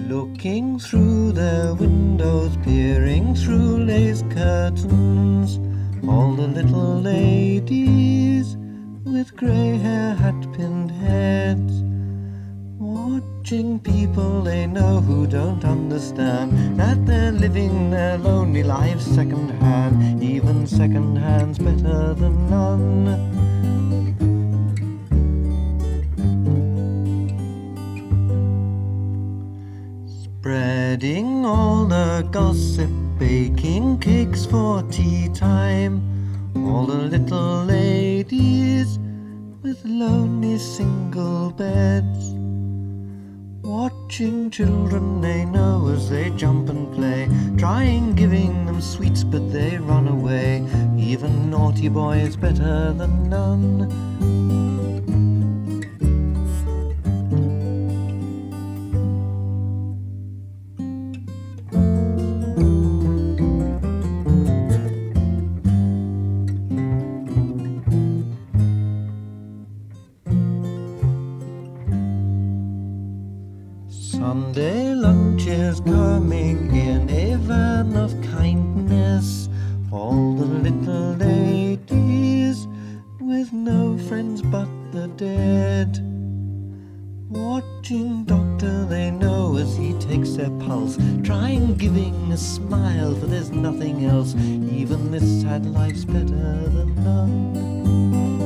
looking through their windows, peering through lace curtains, all the little ladies with grey hair, hat-pinned heads, watching people they know who don't understand that they're living their lonely lives second-hand. Even second-hand's better than none. Spreading all the gossip, baking cakes for tea time, all the little ladies with lonely single beds, watching children they know as they jump and play, trying giving them sweets but they run away. Even naughty boys better than none. Sunday lunch is coming in a van of kindness, all the little ladies with no friends but the dead, watching doctor they know as he takes their pulse, trying giving a smile, for there's nothing else. Even this sad life's better than none.